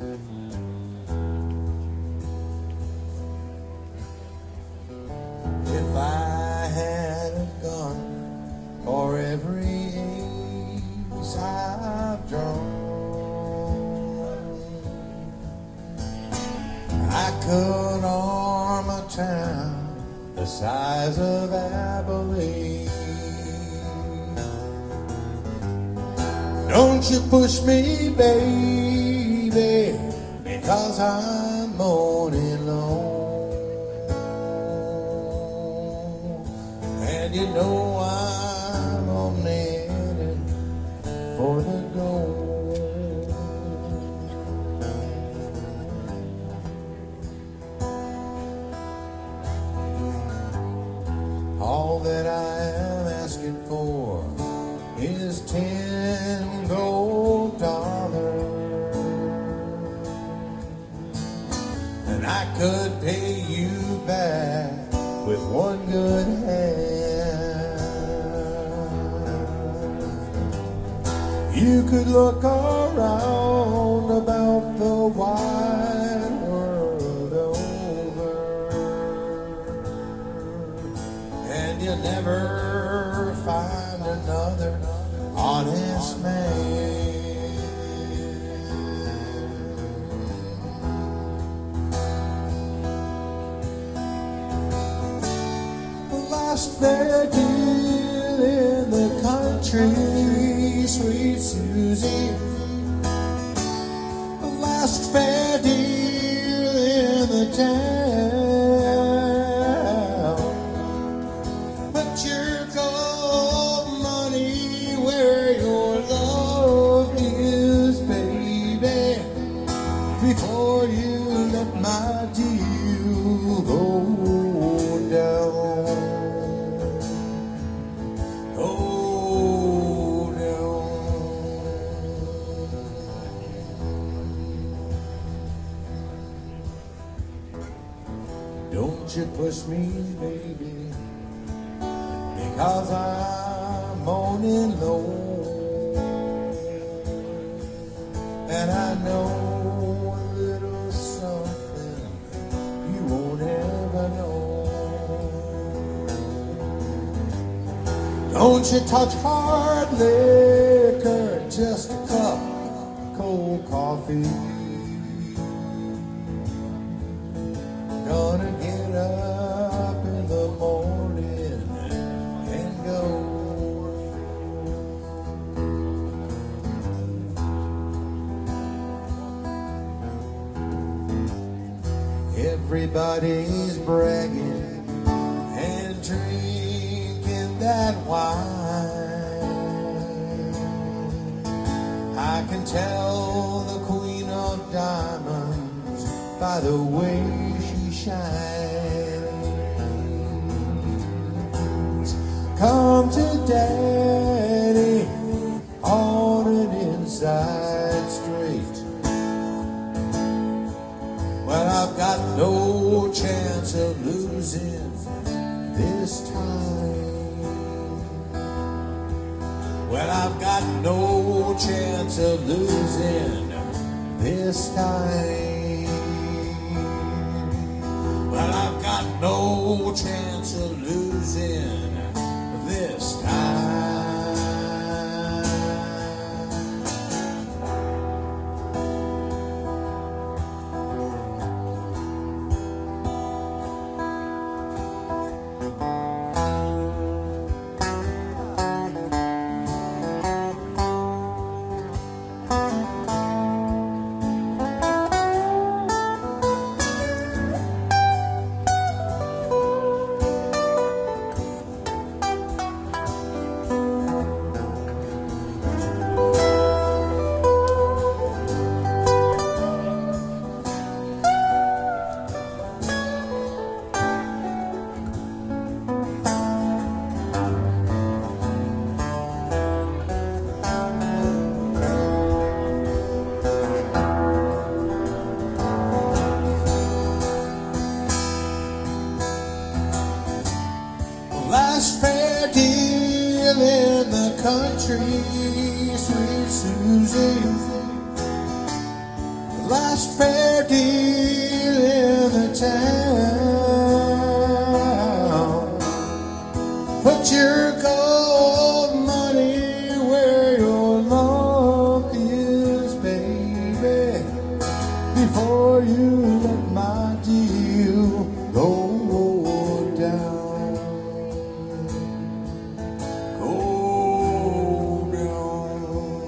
If I had a gun for every ace I've drawn, I could arm a town the size of Abilene. Don't you push me, baby, because I'm moaning low. And you know I'm only headed for the gold. All that I am asking for is 10 gold dollars, and I could pay you back with one good hand. You could look around about the wide world over, and you'll never find another honest man. The last fair deal in the country, sweet Susie. The last fair deal in the town. Put your gold money where your love is, baby, before you let my deal go down. Go down. Don't you push me, baby, because I'm moaning low, and I know a little something you won't ever know. Don't you touch hard liquor, just a cup of cold coffee. Gonna get up in the morning and go. Everybody's bragging and drinking that wine. I can tell the Queen of Diamonds by the way she shines. Come to Daddy on an inside straight. Well, I've got no chance of losing this time. Well, I've got no chance of losing this time. Well, I've got no chance of losing this time. Last fair deal in the country, sweet Susie. Last last fair deal in the town. Put your gold money where your love is, baby, before you let my deal go down. Go down.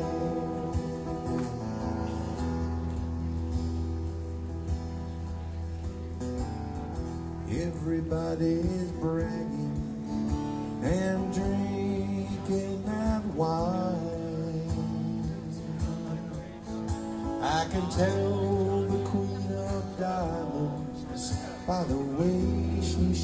Everybody's bragging and drinking that wine. I can tell the Queen of Diamonds by the way she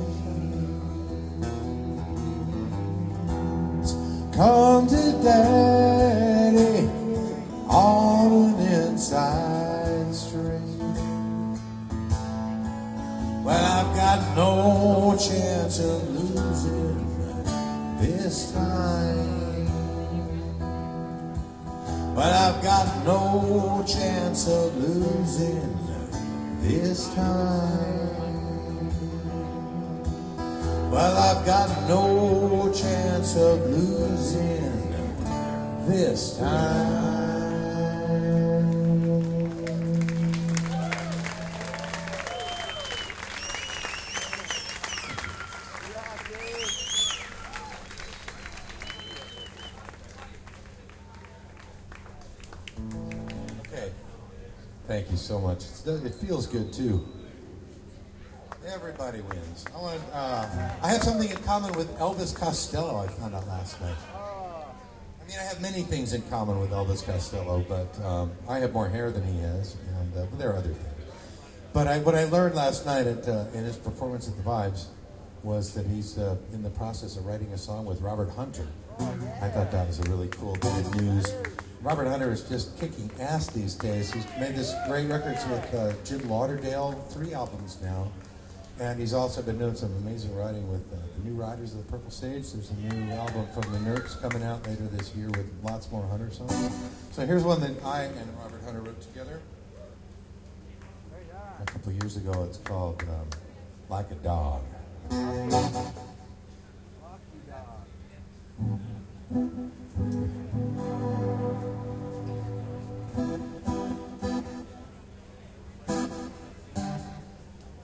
shines. Come to Daddy on an inside string. Well, I've got no chance of losing this time. But I've got no chance of losing this time. Well, I've got no chance of losing this time. Thank you so much. It feels good too. Everybody wins. I have something in common with Elvis Costello. I found out last night. I mean, I have many things in common with Elvis Costello, but I have more hair than he has, and but there are other things. But what I learned last night in his performance at the Vibes was that he's in the process of writing a song with Robert Hunter. I thought that was a really cool bit of news. Robert Hunter is just kicking ass these days. He's made this great records with Jim Lauderdale, 3 albums now. And he's also been doing some amazing writing with the New Riders of the Purple Sage. There's a new album from the Nerds coming out later this year with lots more Hunter songs. So here's one that I and Robert Hunter wrote together a couple of years ago. It's called Like a Dog. Like a Dog.